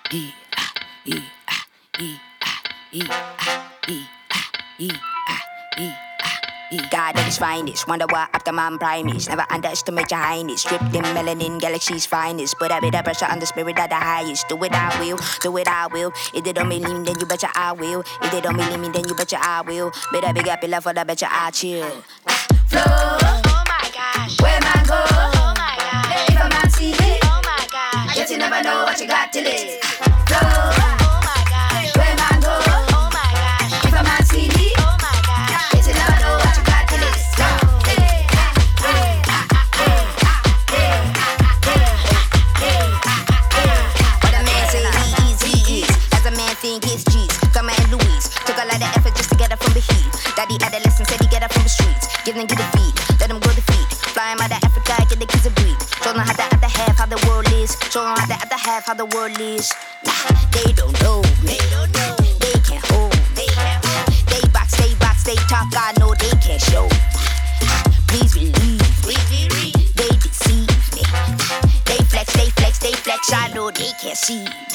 God at his finest, wonder what Optimum Prime is. Never underestimate your highness. Stripped in melanin, galaxy's finest. Put a bit of pressure on the spirit of the highest. Do it, I will. Do it, I will. If they don't believe me, then you betcha I will. If they don't believe me, then you betcha I will. Better big up your love for the betcha I chill. Flow. Oh my gosh. Where man go? Oh my gosh. If a man see it. Oh my gosh. Yet you never know what you got till it. Flow. Oh my gosh. Where man go? Oh my gosh. If a man see it. Oh my gosh. Yet you never know what you got till it. What a man say he is. As a man think it's G's. Come and Louise. Took a lot of effort just to get up from the heat. Daddy adolescent said he get up from the streets. Give them, get a feed. Let them go to feed. Flying out of Africa, get the kids a breed. Show them how the other half, how the world is. Show them how the other half, how the world is. Nah, they don't know me. They can't hold me. They box, they talk, I know they can't show. Please believe me. They deceive me. They flex, I know they can't see.